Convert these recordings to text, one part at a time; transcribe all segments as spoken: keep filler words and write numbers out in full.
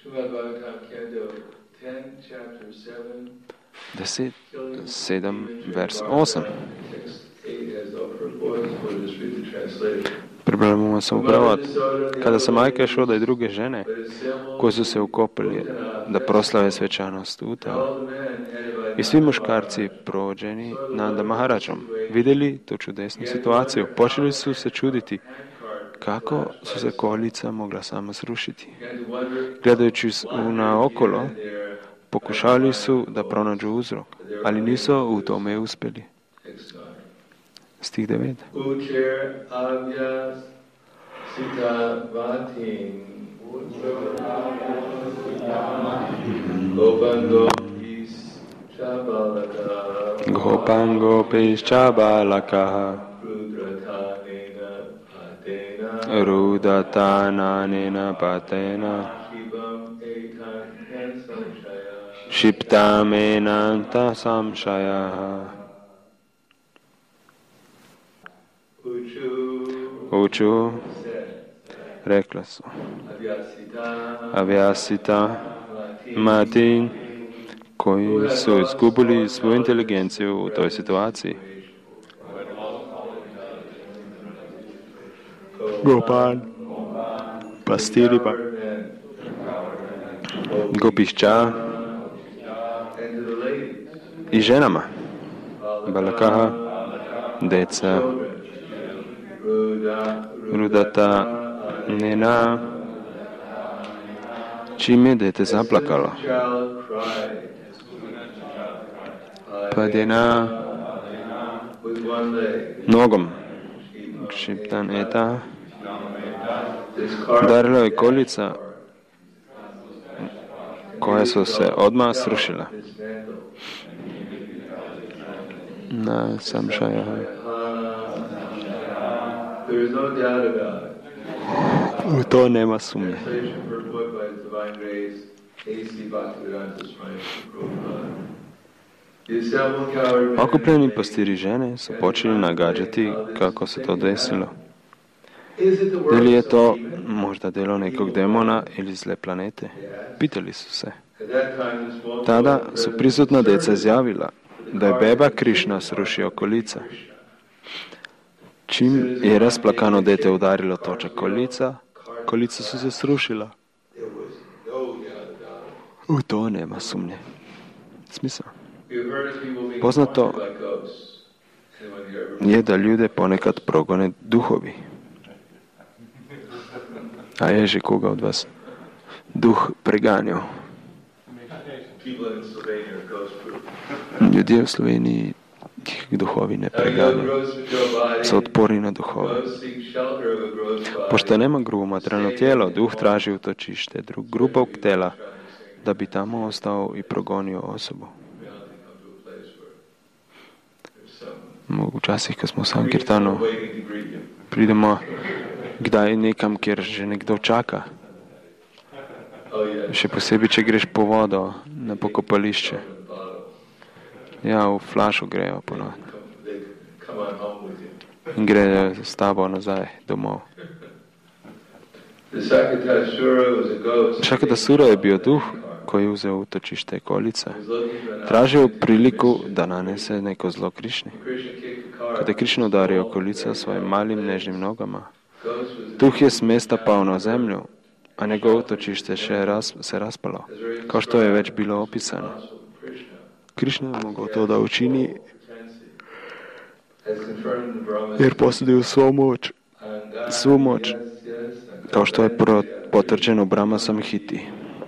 deset, sedam, vers osam. Pripremamo se u prevod. Kada se majka Šoda i druge žene koje su se ukopili da proslave svečanost Utava i svi muškarci provođeni Nanda Maharađom vidjeli tu čudesnu situaciju, počeli su se čuditi kako su se koljica mogla sama srušiti. Gledajući na okolo, pokušali su da pronađu uzrok, ali nisu u tome uspjeli. Stih devet. Gopango pischa balaka rudatana nena patena shiptamenanta samshayaha. Uču, rekla su, Avyasita, Mati, koji su izgubili svoju inteligenciju u toj situaciji. Gopan, pastiripa, gopišća i ženama, balakaha, deca, rudata, nena, čim je dete zaplakalo. Padena, nogom, šiptan eta, udarila je koljica koja su se odmah srušila. Na samšaja. U to nema sumnje. Okupljeni pastiri žene su počeli nagađati kako se to desilo. Ili je to možda delo nekog demona ili zle planete? Pitali su se. Tada su prisutna deca izjavila da je beba Krišna srušio kolica. Čim je rasplakano dete udarilo točak kolica, kolica su se srušila. U to nema sumnje. Smisao. Poznato je da ljude ponekad progone duhovi. A ježe koga od vas duh preganjao? Ljudi u Sloveniji duhovi ne preganjaju. Se otpori na duhove. Pošto nema grubo materijalno tijelo, duh traži utočište drug grubog tela da bi tamo ostao i progonio osobu. Včasih, ko smo v Sankirtanu, pridemo kdaj nekam, kjer že nekdo čaka. Še posebej, če greš po vodo na pokopališče. Ja, v flašu grejo ponovno. In grejo s tabo nazaj domov. Šakatasura je bil duh, ko je vzel utočište kolice. Tražil priliku, da nanese neko zlo Krišni. Kad je Krišna udario kolica svojim malim nežnim nogama, duh je s mesta pao na zemlju, a njegovo utočište še raz, se raspalo, kao što je već bilo opisano. Krišna je mogao to da učini, jer posjeduje svu moć, svu moć, kao što je potvrđeno Brahma Samhiti.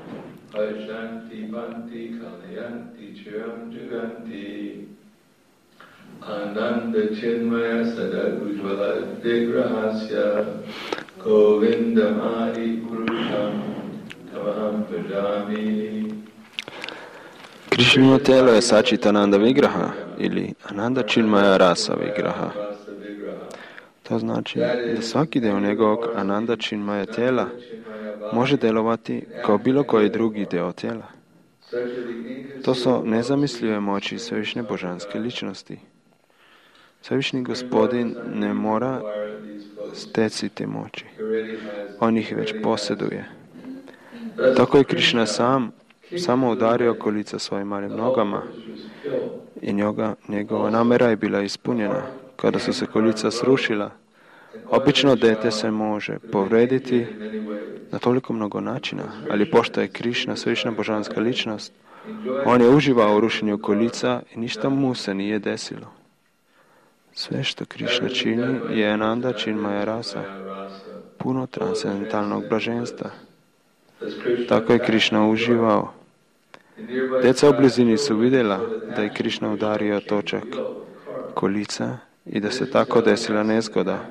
Ananda Chinmaya Sadat Ujjvala Vigrahasya Govindam Adi Purusham Tavaham Pajami. Krišnino telo je Sačitananda Vigraha ili Ananda Chinmaya Rasa Vigraha. To znači da svaki dio njegovog Ananda Chinmaya tijela može delovati kao bilo koji drugi dio tijela. To su nezamislive moći svevišnje božanske ličnosti. Svevišnji Gospodin ne mora steci te moći. On ih već posjeduje. Tako je Krišna sam samo udario kolica svojim malim nogama i njoga, njegova namera je bila ispunjena. Kada su se kolica srušila, obično dete se može povrediti na toliko mnogo načina, ali pošto je Krišna svevišnja božanska ličnost, on je uživao u rušenju kolica i ništa mu se nije desilo. Sve što Krišna čini je Ananda Chinmaya rasa, puno transcendentalnog blaženstva. Tako je Krišna uživao. Djeca u blizini su vidjela da je Krišna udario točak kolica i da se tako desila nezgoda.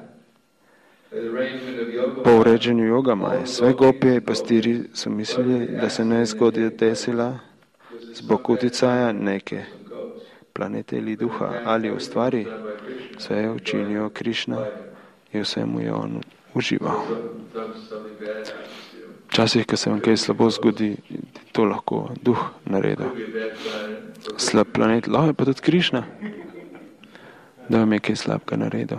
Po uređenju jogama je sve gopije i pastiri su mislili da se nezgoda desila zbog uticaja neke planete ili duha, ali u stvari sve je učinio Krišna i u svemu je on uživao. Včasih, ko se vam kaj slabo zgodi, to lahko duh naredi. Slab planet, lahko je pa tudi Krišna, da vam je kaj slabega naredil.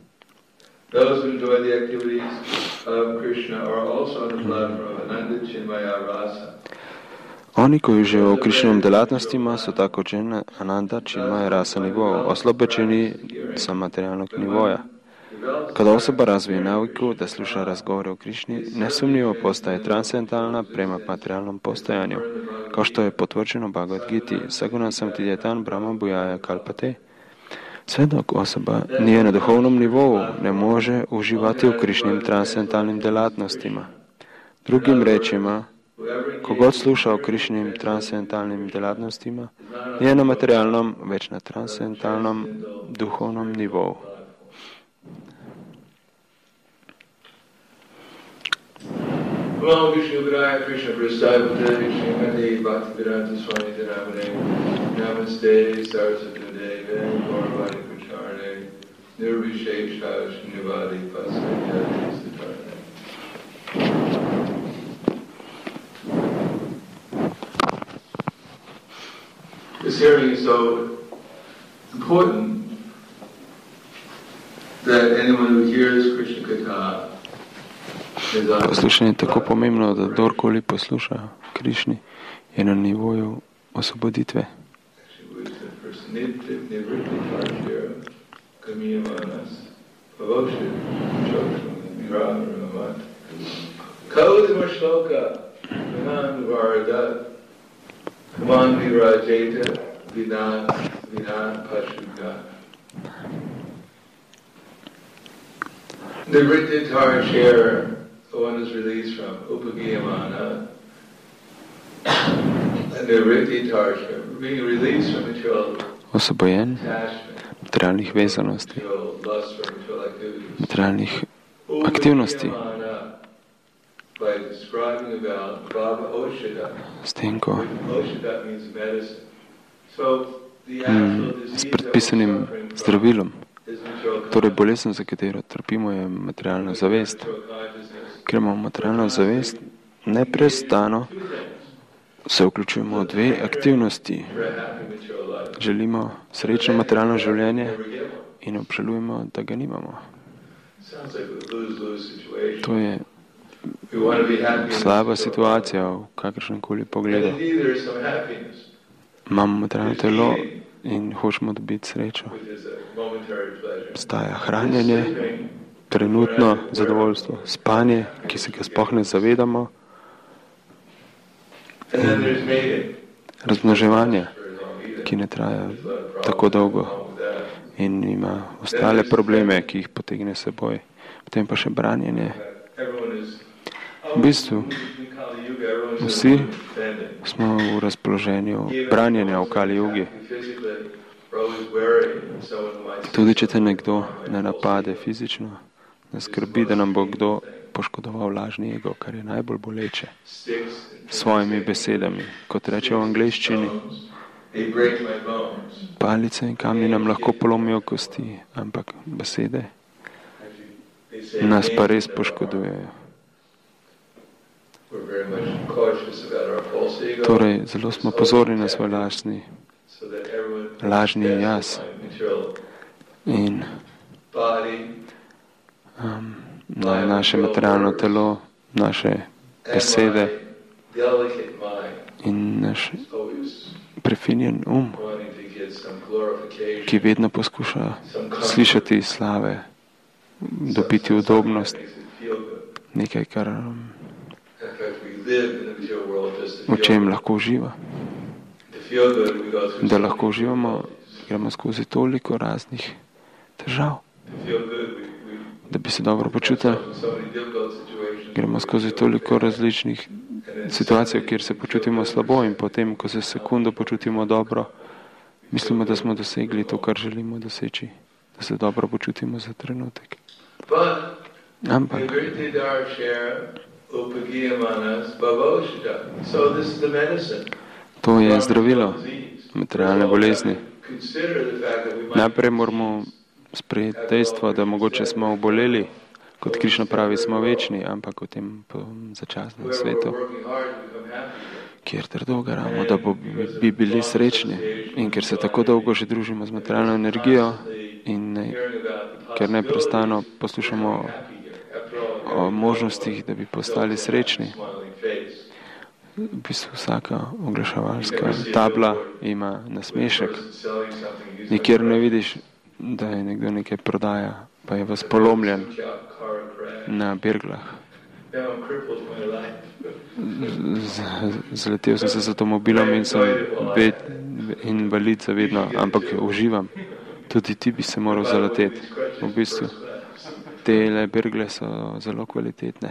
Oni, koji uživajo v Krišnovim delatnostima, so tako že Ananda Chinmaya rasa nivo, oslobođeni sa materijalnog nivoja. Kada osoba razvije naviku da sluša razgovore o Krišni, nesumnjivo postaje transcendentalna prema materijalnom postojanju, kao što je potvrđeno Bhagavad Giti, Saguna samtidjetan Brahma Bujaja Kalpate. Sve dok osoba nije na duhovnom nivou, ne može uživati u Krišnim transcendentalnim delatnostima. Drugim rečima, kogod sluša o Krišnim transcendentalnim delatnostima, nije na materijalnom, već na transcendentalnom duhovnom nivou. Namo Vishnu Vidaya Krishna Prasthaya Vishnu Mati Bhakti Vedanta Swami Dhanamane Namaste Saraswati Deve Gaurvani Pacharne Nirvishesha Shnivadi Pasayati Siddhartha. This hearing is so important that anyone who hears Krishna Katha. Poslušanje je tako pomembno, da kdorkoli posluša Krišni, je na nivoju osvoboditve. Nivrittitar share, the one is released from upagiyamana, and nivrittitar share, being released from material osvobojen attachment, materialnih vezanosti, material lust for material activities. materialnih aktivnosti. Upagiyamana, by describing about Baba Oshita, S tem, ko Oshita means medicine. So the actual s disease that we're predpisanim suffering from zdravilom, is material torej bolezen, za katero trpimo, je materialna zavest. Ker imamo materialno zavest, neprestano se vključujemo v dve aktivnosti. Želimo srečno materialno življenje in obžalujemo, da ga nimamo. To je slaba situacija v kakršnem koli pogledu. Imamo materialno telo in hočemo dobiti srečo. Obstaja hranjenje, trenutno zadovoljstvo, spanje, ki se ga sploh ne zavedamo, in razmnoževanje, ki ne traja tako dolgo in ima ostale probleme, ki jih potegne seboj. Potem pa še branjenje. V bistvu vsi smo v razpoloženju branjenja v Kali Jugi. Tudi če te nekdo ne napade fizično, ne skrbi, da nam bo kdo poškodoval lažni ego, kar je najbolj boleče. S svojimi besedami, kot reče v angleščini, palice in kamni nam lahko polomijo kosti, ampak besede nas pa res poškodujejo. Torej, zelo smo pozorni na svoj lažni, lažni jaz in um, na naše materialno telo, naše besede, delicate mind In naš is always prefinjen um, wanting to get some glorification, ki vedno poskuša slišati slave, dobiti something udobnost, that makes it feel good. nekaj, kar, um, In fact, we live in the material world just to v feel čem good. lahko uživa. To feel good, we go through Da so lahko many uživamo, difficulties. gremo skozi toliko raznih težav. To feel good, we, we Da bi se dobro počutili, ourselves in so many difficult situations gremo where we skozi feel toliko bad. različnih And then situacij, suddenly kjer se we feel počutimo good, slabo we in say, potem, ko se sekundo počutimo dobro, mislimo, da smo dosegli to, kar želimo doseči. Da se dobro počutimo za trenutek. But Ampak Nivriti Darshara Upagiyamanas Bhavoshita. So this is the medicine. to je zdravilo materialne bolezni. Consider the fact that we might Najprej moramo sprejeti dejstvo, da mogoče smo oboleli, kot Krišna pravi, smo večni, ampak v tem po začasnem where we're svetu, working hard to become happy. kjer trdo garamo, da bo, bi bili srečni. In ker se tako dolgo že družimo z materialno energijo in ne, ker neprestano poslušamo o možnostih, da bi postali srečni. V bistvu vsaka oglaševalska tabla ima nasmešek. Nikjer ne vidiš, da je nekdo nekaj prodaja, pa je vas polomljen na berglah. Z- Zaletel sem se z avtomobilom in sem ved, invalid za vedno, ampak uživam. Tudi ti bi se moral zaleteti. V bistvu te bergle so zelo kvalitetne.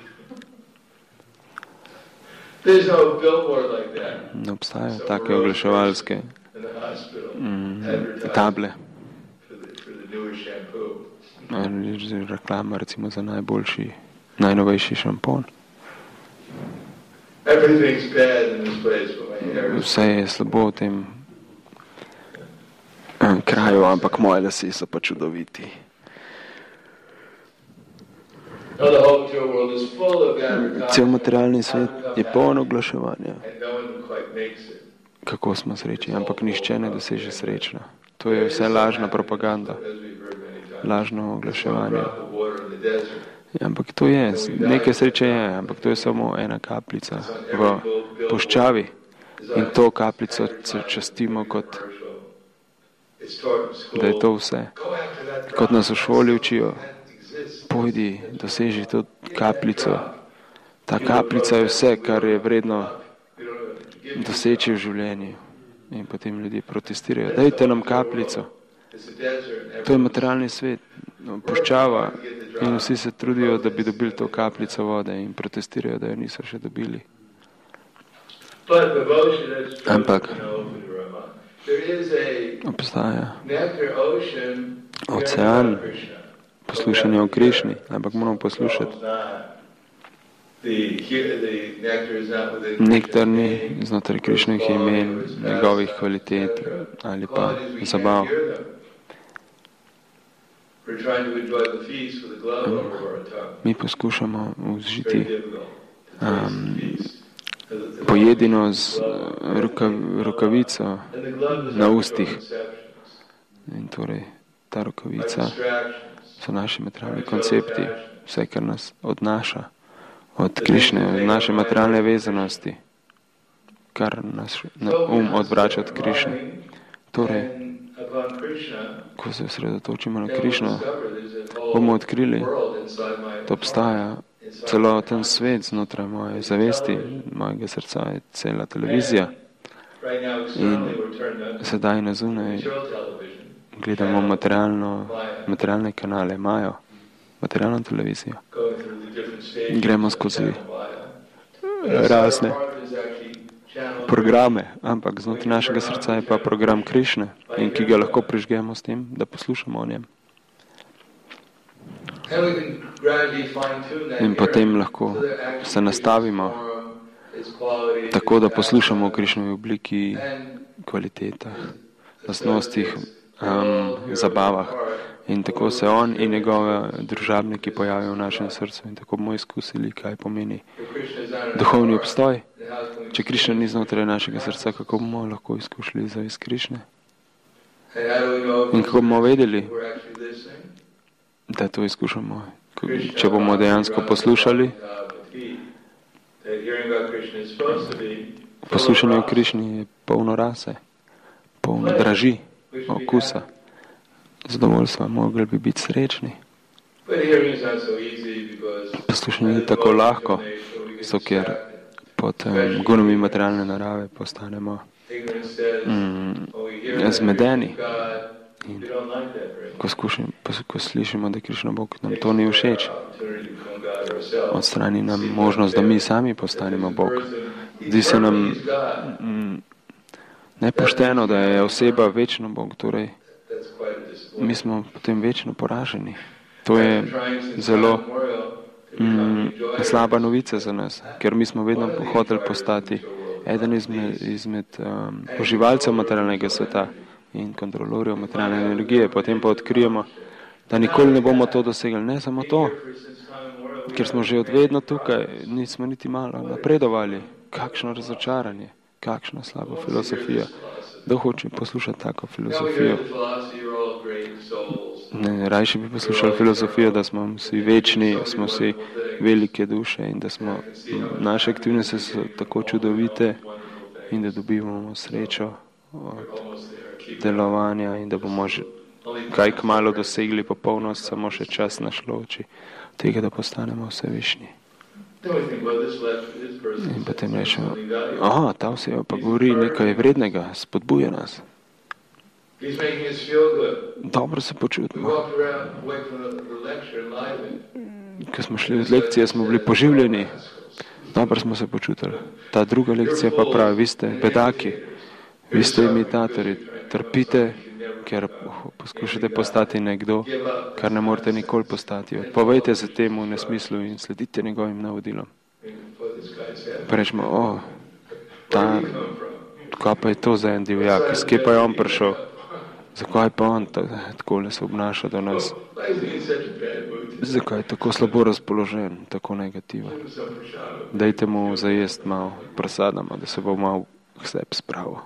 There's no billboard like that Ne obstajajo take oglaševalske in the hospital. mm, Advertising table. For the, for the newest shampoo. Ali reklama recimo za najboljši, najnovejši šampon. Everything's bad in this place, but my hair is Vse je slabo v tem eh, kraju, ampak moje lase so pa čudoviti. No, the whole material world is full of advertising. Cel materialni svet je poln oglaševanja, And no one quite makes it. kako smo srečni, ampak nihče ne doseže srečno. To je vse lažna propaganda, As we've heard many times. lažno oglaševanje. Drop of water in the desert. Ja, ampak to je, nekaj sreče je, ampak to je samo ena kapljica v puščavi in to kapljico se častimo kot, It's taught in school. da je to vse. Go after that Kot nas v šoli učijo, that exists. pojdi, doseži to kapljico. Ta kapljica je vse, kar je vredno You don't know what to give. doseči v življenju. In potem ljudje protestirajo, dajte nam kapljico. It's a desert. and To je materialni svet, puščava in vsi se trudijo, da bi dobili to kapljico vode in protestirajo, da jo niso še dobili. But devotion is true. Ampak- You know, to Rama. There is a Obstaja nectar ocean. Ocean. Krishna. poslušanje o Krišni, ampak moramo poslušati. The, here, the nectar is not within Nektar ni Krishna's name. znotraj Krišnovih imen, njegovih kvalitet ali pa zabav. We're trying to enjoy the feast with a glove over our tongue. Mi poskušamo Very užiti difficult to taste um, the feast. The- the- pojedino z eh, roka, rokavico And the glove is na our ustih. conceptions, in torej ta our rokavica distractions. so naši materialni koncepti, vse, kar nas odnaša od Krišne, od naše materialne vezanosti, kar nas na um odvrača od Krišne. Torej, And upon Krishna, ko se osredotočimo na then we'll Krišno, discover there's a whole bomo odkrili, world inside my da obstaja celoten svet znotraj moje zavesti, mojega srca je cela televizija. Right now, externally, we're turned on Sedaj na zunaj material television, gledamo materialno, materialne kanale, Majo, materialno televizijo. going through the different stages. Gremo of skozi channel Maya. razne Our heart is actually channel programe, ampak znotraj našega srca je pa program Krišne, in ki ga lahko prižgemo s tem, da poslušamo o njem. And we can gradually fine-tune that In potem hearing lahko so that actually se nastavimo its quality, tako, da its poslušamo o aspect, Krišnovi obliki, and kvalitetah, lastnostih, um, zabavah. In tako se on in njegove družabniki pojavijo v našem srcu in tako bomo izkusili, kaj pomeni if Krishna is not in duhovni our heart, obstoj. then how can we Če Krišna ni znotraj našega srca, kako bomo lahko izkušali zavest Krišne? And how do we know if In kako bomo vedeli, we're actually listening? da to izkušamo? Ko- Če bomo dejansko poslušali, Poslušanje o Krišni je polno rase, polno draži, okusa, zadovoljstva, mogli bi biti srečni. Poslušanje ni tako lahko, zato ker pod um, gonami materialne narave postanemo mm, zmedeni. In ko, skušim, ko slišimo, da je Krišna Bog, nam to ni všeč. Odstrani nam možnost, da mi sami postanemo Bog. Zdi se nam mm, nepošteno, da je oseba večno Bog, torej mi smo potem večno poraženi. To je zelo mm, slaba novica za nas, ker mi smo vedno hoteli postati eden izmed, izmed um, uživalcev materialnega sveta in kontrolorjev materialne energije. Potem pa odkrijemo, da nikoli ne bomo to dosegli. Ne samo to, ker smo že odvedno tukaj, nismo niti malo napredovali. Kakšno razočaranje, kakšna slaba filozofija. Kdo hoče poslušati tako filozofijo? Ne, rajši bi poslušali filozofijo, da smo vsi večni, smo vsi velike duše in da smo naše aktivnosti so tako čudovite in da dobivamo srečo od delovanja in da bomo že kaj kmalu dosegli popolnost, samo še čas naš loči tega, da postanemo vse višji. In potem rečemo, aha, ta oseba pa govori nekaj vrednega, spodbuja nas. Dobro se počutimo. Ko smo šli od lekcije, smo bili poživljeni. Dobro smo se počutili. Ta druga lekcija pa pravi, vi ste bedaki, vi ste imitatori, trpite, ker poskušate postati nekdo, kar ne morete nikoli postati. Povejte se temu v nesmislu in sledite njegovim navodilom. Pa rečemo, o, ta, kaj pa je to za en divjak, s kje pa je on prišel? Zakaj pa on tako se obnaša do nas? Zakaj je tako slabo razpoložen, tako negativen? Dajte mu zajest malo prasadama, da se bo malo k sebi spravil.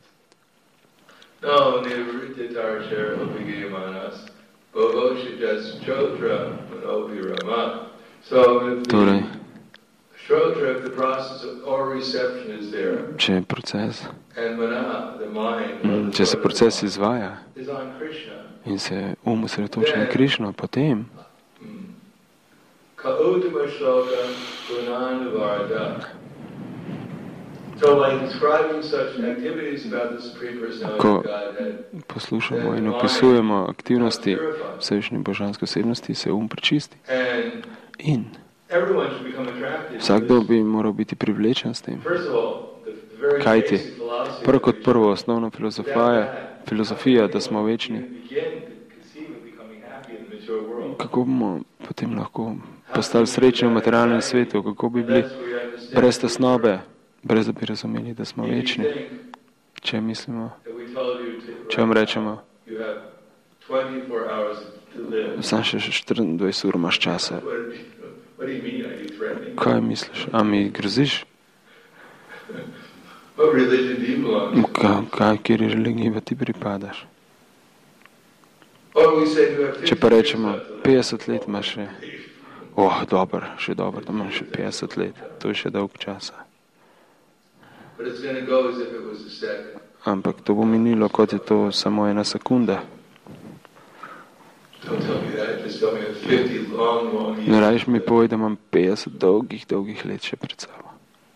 Torej, če je proces, če se proces izvaja in se um osredotoča na Krišno, potem ko poslušamo in opisujemo aktivnosti vsevišnje božanske osebnosti, se um prečisti. In vsakdo bi moral biti privlečen s tem. Kajti, prvo kot prvo, osnovna filozofija, filozofija, da smo večni, kako bomo potem lahko postali srečni v materialnem svetu, kako bi bili brez tesnobe, brez da bi razumeli, da smo večni. Če mislimo, če vam rečemo, sam še štiriindvajset ur imaš časa. Kaj misliš? A mi groziš? Kaj, kaj kjeri religiji pa ti pripadaš? Če pa rečemo, petdeset let imaš še, oh, dobro, še dobro, da imaš še petdeset let, to je še dolg časa. Ampak to bo minilo, kot je to samo ena sekunda. Ne rajš mi povej, da imam petdeset dolgih, dolgih let še pred sabo.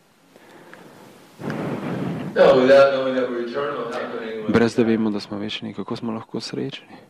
Brez da vemo, da smo večni, kako smo lahko srečni.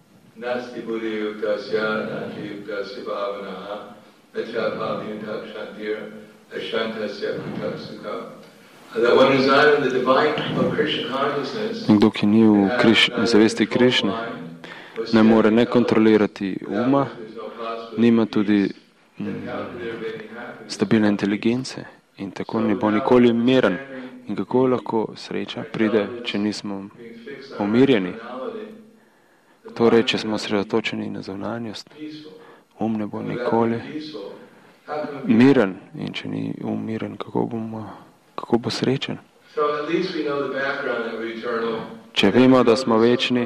Kdo, ki ni v kriš, zavesti Krišne, ne more ne kontrolirati uma, nima tudi m, stabilne inteligence in tako ne bo nikoli miren. In kako lahko sreča pride, če nismo umirjeni? Torej, če smo sredotočeni na zunanjost, um ne bo nikoli miren in če ni um miren, kako, bomo, kako bo srečen? Če vemo, da smo večni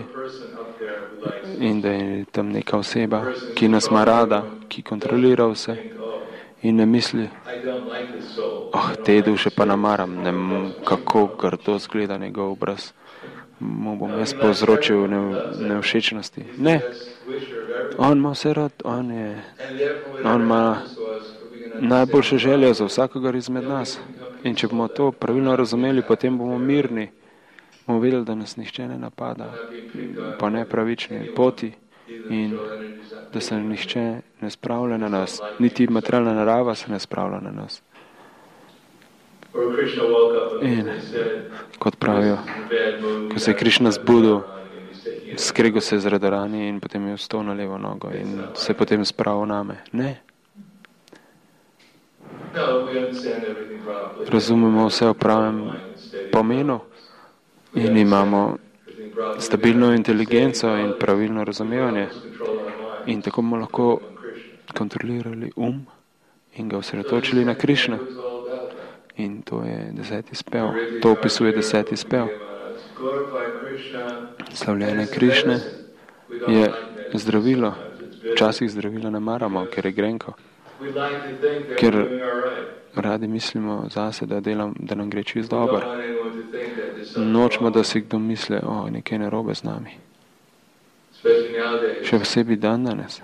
in da je tam neka oseba, ki nas ima rada, ki kontrolira vse in ne misli, oh, te duše pa namaram, ne, kako grdo zgleda njegov obraz, mu bom jaz povzročil nevšečnosti. Ne, on ima vse rad, on, je, on ima najboljše želje za vsakogar izmed nas. In če bomo to pravilno razumeli, potem bomo mirni, bomo vedeli, da nas nihče ne napada po nepravični poti in da se nihče ne spravlja na nas, niti materialna narava se ne spravlja na nas. In kot pravijo, ko se je Krišna zbudil, skrego se je z radarani in potem je vstal na levo nogo in se potem spravil name. Ne. Razumemo vse v pravem pomenu in imamo stabilno inteligenco in pravilno razumevanje in tako bomo lahko kontrolirali um in ga osredotočili na Krišno. In to je deseti spev. To opisuje deseti spev. Slavljenje Krišne je zdravilo. Včasih zdravilo ne maramo, ker je grenko. Ker radi mislimo zase, da, delam, da nam gre čist dober. Nočemo, da si kdo misli, o, nekaj narobe z nami. Še posebej dan danes.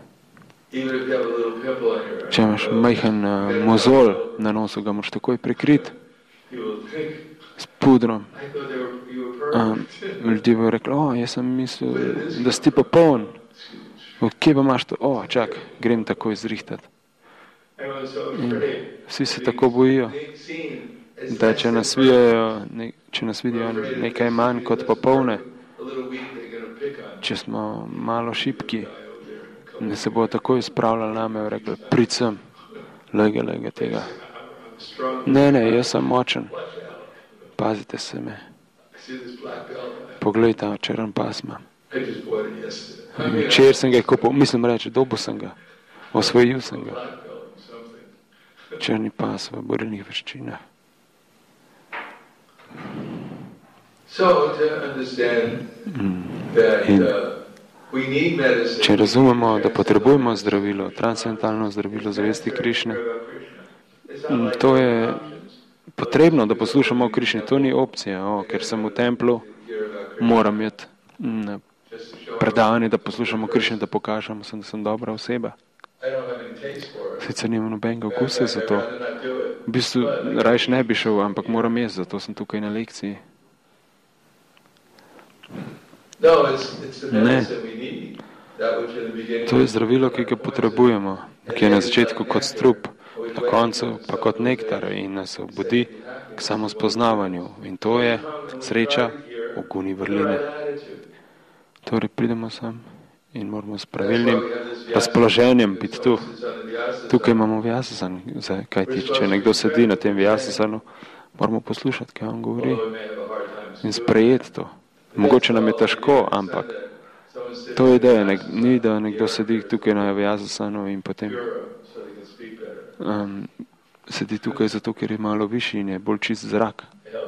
Če imaš majhen uh, mozol na nosu, ga moraš takoj prekriti s pudrom. Um, ljudje bojo rekli, o, jaz sem mislil, da si ti popoln. Kje pa imaš to? O, čak, grem takoj zrihtati. In vsi se tako bojijo, da če nas vidijo, ne, če nas vidijo nekaj manj kot popolne, če smo malo šibki, ne se bo takoj spravljali name in rekli, prid sem, lege, lege tega. Ne, ne, jaz sem močen. Pazite se me. Poglej ta črn pas imam. Včer sem ga kupil, mislim reči, dobil sem ga. Osvojil sem ga. Črni pas v borilnih veščinah. In če razumemo, da potrebujemo zdravilo, transcendentalno zdravilo zavesti Krišne, to je potrebno, da poslušamo o Krišni. To ni opcija, o, ker sem v templu, moram iti na predavanje, da poslušamo o Krišni, da pokažem, da sem dobra oseba. Sicer nimam nobenega okusa za to. V bistvu rajš ne bi šel, ampak moram jaz, zato sem tukaj na lekciji. Ne. To je zdravilo, ki ga potrebujemo, ki je na začetku kot strup, na koncu pa kot nektar in nas obudi k samospoznavanju. In to je sreča v guni vrline. Torej pridemo sem in moramo s pravilnim razpoloženjem biti tu. Tukaj imamo vyasasan, kajti če nekdo sedi na tem vyasasanu, moramo poslušati, kaj on govori in sprejeti to. Mogoče nam je težko, ampak to je ideja, ni da nekdo sedi tukaj na vyasasanu in potem um, sedi tukaj zato, ker je malo višji in je bolj čist zrak.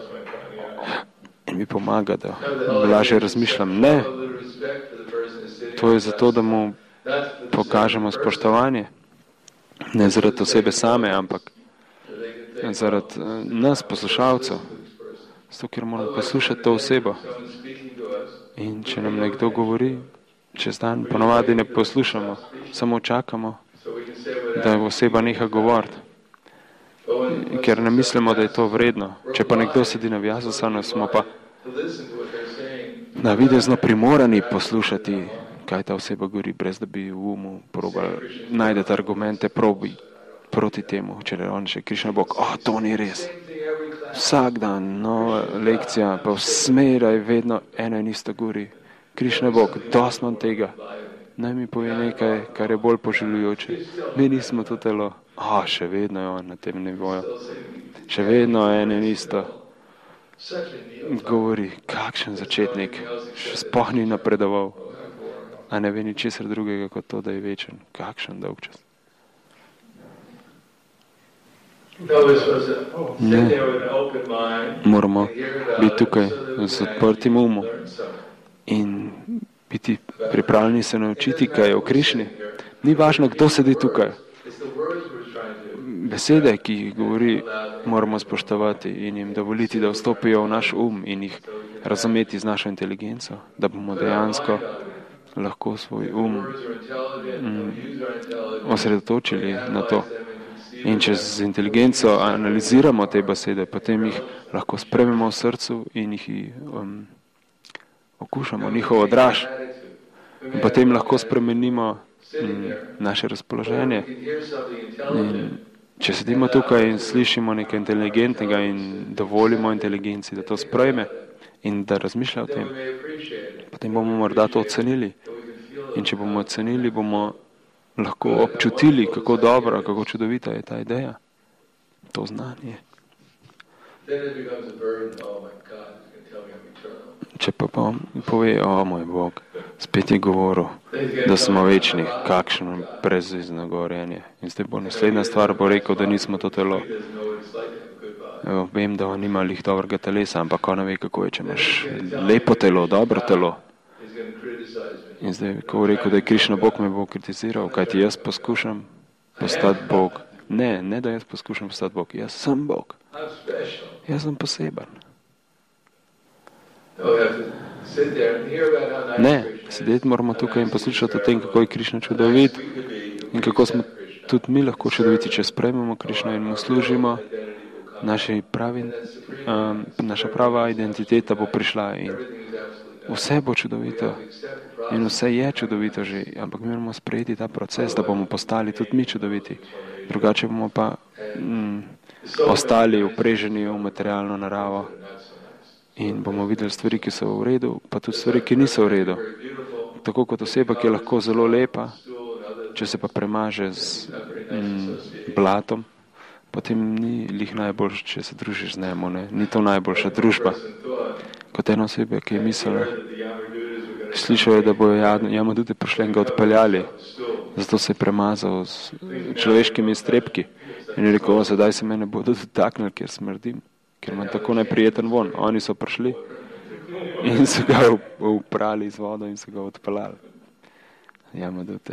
In mi pomaga, da lažje razmišljam. Ne, to je zato, da mu pokažemo spoštovanje. Ne zaradi osebe same, ampak zaradi nas, poslušalcev. Zato, ker moramo poslušati to osebo. In če nam nekdo govori, čez dan ponovadi ne poslušamo, samo čakamo, da oseba neha govoriti. Ker ne mislimo, da je to vredno. Če pa nekdo sedi na vyasasanu, smo pa navidezno primorani poslušati, kaj ta oseba govori, brez da bi v umu probali najdeti argumente probi proti temu. Če je on še Krišna Bog, o, to ni res. Vsak dan nova lekcija, pa smeraj vedno ena in ista govori. Krišna Bog, dost imam tega. Naj mi pove nekaj, kar je bolj poželjujoče. Mi nismo to telo. O, še vedno je on na tem nivoju. Še vedno ena in ista govori. Kakšen začetnik. Še sploh ni napredoval. A ne ve ničesar drugega kot to, da je večen. Kakšen dolg čas. Ne. Moramo biti tukaj z odprtim umom in biti pripravljeni se naučiti, kaj je o Krišni. Ni važno, kdo sedi tukaj. besede, ki jih govori, moramo spoštovati in jim dovoliti, da vstopijo v naš um in jih razumeti z našo inteligenco, da bomo dejansko lahko svoj um mm, osredotočili na to. In če z inteligenco analiziramo te besede, potem jih lahko sprememo v srcu in jih um, okušamo, njihovo draž. In potem lahko spremenimo mm, naše razpoloženje. In če sedimo tukaj in slišimo nekaj inteligentnega in dovolimo inteligenci, da to sprejme in da razmišlja o tem, potem bomo morda to ocenili. In če bomo ocenili, bomo lahko občutili, kako dobra, kako čudovita je ta ideja, to znanje. Če pa pove, o moj Bog, spet je govoril, da smo večni, kakšno brezizno govorjenje. In zdaj bo naslednja stvar, bo rekel, da nismo to telo. Evo, vem, da on nima lih dobrega telesa, ampak on ne ve, kako je, če imaš lepo telo, dobro telo. In zdaj, ko bo rekel, da je Krišna Bog, me bo kritiziral, kajti jaz poskušam postati Bog. Ne, ne da jaz poskušam postati Bog, jaz sem Bog. Jaz sem poseben. Ne, sedeti moramo tukaj in poslušati o tem, kako je Krišna čudovit in kako smo tudi mi lahko čudoviti, če sprejmemo Krišno in mu služimo. Naši pravi, um, naša prava identiteta bo prišla in vse bo čudovito. In vse je čudovito že, ampak mi moramo sprejeti ta proces, da bomo postali tudi mi čudoviti. Drugače bomo pa mm, ostali upreženi v materialno naravo in bomo videli stvari, ki so v redu, pa tudi stvari, ki niso v redu. Tako kot oseba, ki je lahko zelo lepa, če se pa premaže z mm, blatom, potem ni lih najboljše, če se družiš z njemu, ne? Ni to najboljša družba. Kot ena oseba, ki je mislila, slišal je, da bojo Jamadute prišli in ga odpeljali, zato se je premazal s človeškimi iztrebki in je rekel, o, sedaj se mene bodo dotaknili, ker smrdim, ker imam tako neprijeten von. Oni so prišli in so ga uprali z vodo in so ga odpeljali. Jamadute.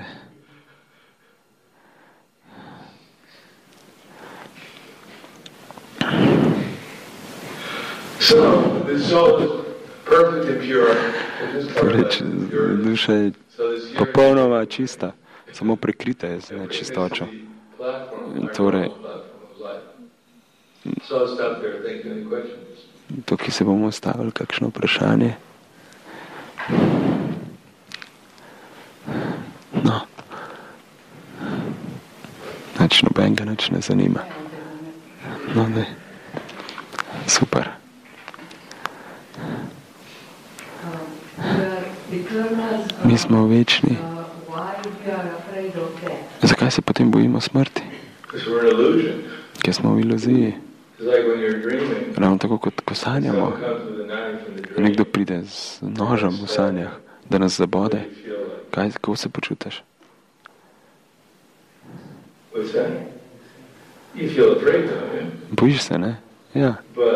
Torej, duša je popolnoma čista, samo prekrita je z nečistočo. Torej, tukaj se bomo ustavili, kakšno vprašanje. No, nič nobenega, nič ne zanima. No, ne. Super. Mi smo večni. Zakaj se potem bojimo smrti? Ker smo v iluziji. Ravno tako, kot ko sanjamo. Nekdo pride z nožem v sanjah, da nas zabode. Kaj, kako se počutiš? Bojiš se, ne? Ja.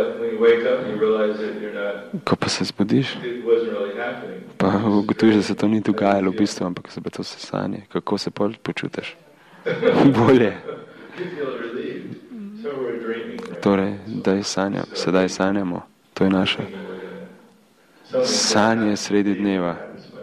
Ko pa se zbudiš, pa ugotoviš, da se to ni dogajalo v bistvu, ampak se pa to se sanje. Kako se počutiš? Bolje. Torej, daj sanjam, sedaj sanjamo. To je naše sanje sredi dneva.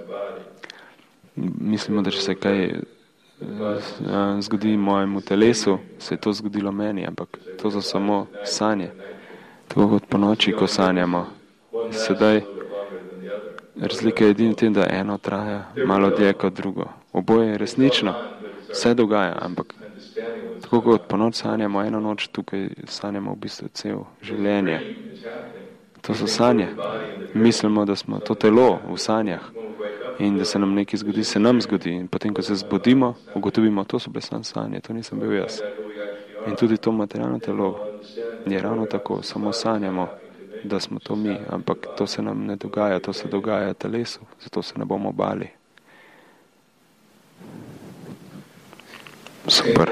Mislimo, da če se kaj zgodi mojemu telesu, se je to zgodilo meni, ampak to so samo sanje. Tako kot po noči, ko sanjamo. Sedaj razlika je edina v tem, da eno traja malo dlje kot drugo. Oboje je resnično, vse dogaja, ampak tako kot po noč sanjamo, eno noč tukaj sanjamo v bistvu cel življenje. To so sanje. Mislimo, da smo to telo v sanjah in da se nam nekaj zgodi, se nam zgodi. In potem, ko se zbudimo, ugotovimo, to so bile samo sanje, to nisem bil jaz. In tudi to materialno telo je ravno tako, samo sanjamo, da smo to mi, ampak to se nam ne dogaja, to se dogaja telesu, zato se ne bomo bali. Super.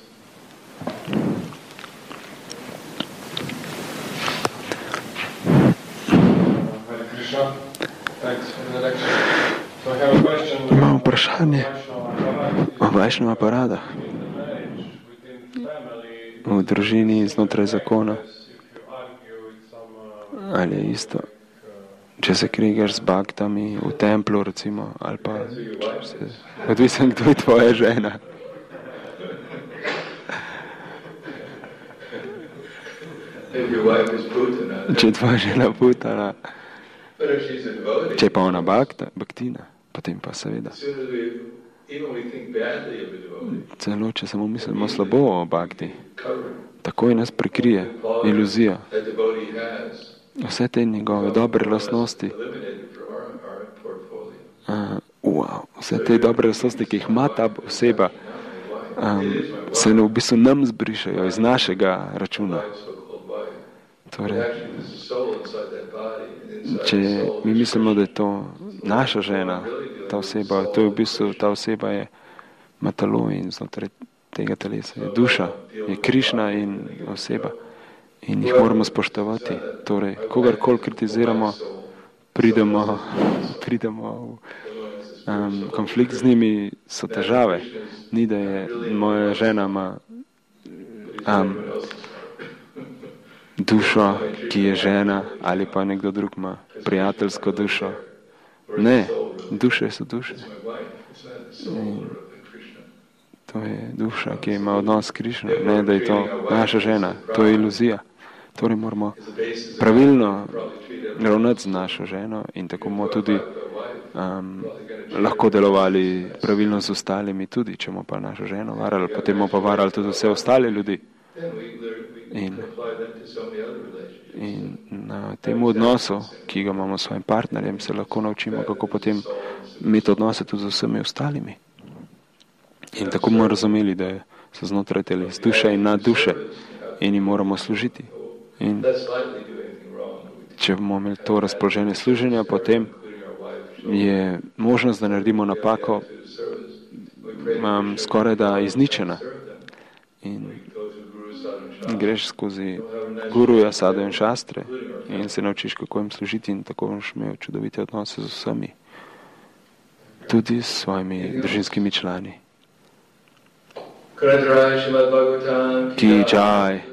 Imam vprašanje o Vajšnava parada. v družini znotraj zakona. Ali je isto, če se krigaš z baktami v templu, recimo, ali pa se, odvisno, kdo je tvoja žena. Če je tvoja žena putana, če je pa ona bakta, baktina, potem pa seveda. Celo, če samo mislimo slabo o bakti, takoj nas prikrije iluzija. Vse te njegove dobre lastnosti, uh, wow, vse te dobre lastnosti, ki jih ima ta oseba, um, se ne v bistvu nam zbrišajo iz našega računa. Torej, če mi mislimo, da je to naša žena, ta oseba, to je v bistvu, ta oseba je ima telo in znotraj tega telesa je duša, je Krišna in oseba. In jih moramo spoštovati. Torej, kogarkoli kritiziramo, pridemo, pridemo v um, konflikt z njimi, so težave. Ni, da je moja žena ima um, dušo, ki je žena, ali pa nekdo drug ima prijateljsko dušo. Ne, duše so duše. In to je duša, ki ima odnos s Krišno. Ne, da je to naša žena. To je iluzija. Torej moramo pravilno ravnati z našo ženo in tako bomo tudi um, lahko delovali pravilno z ostalimi tudi, če bomo pa našo ženo varali, potem bomo pa varali tudi vse ostale ljudi. In, in na tem odnosu, ki ga imamo s svojim partnerjem, se lahko naučimo, kako potem imeti odnose tudi z vsemi ostalimi. In tako bomo razumeli, da so znotraj teles duše in nad duše in jim moramo služiti. In če bomo imeli to razpoloženje služenja, potem je možnost, da naredimo napako um, skoraj da izničena. In greš skozi guruja, sadhu in šastre in se naučiš, kako jim služiti in tako boš imel čudovite odnose z vsemi, tudi s svojimi družinskimi člani. Ki jaj.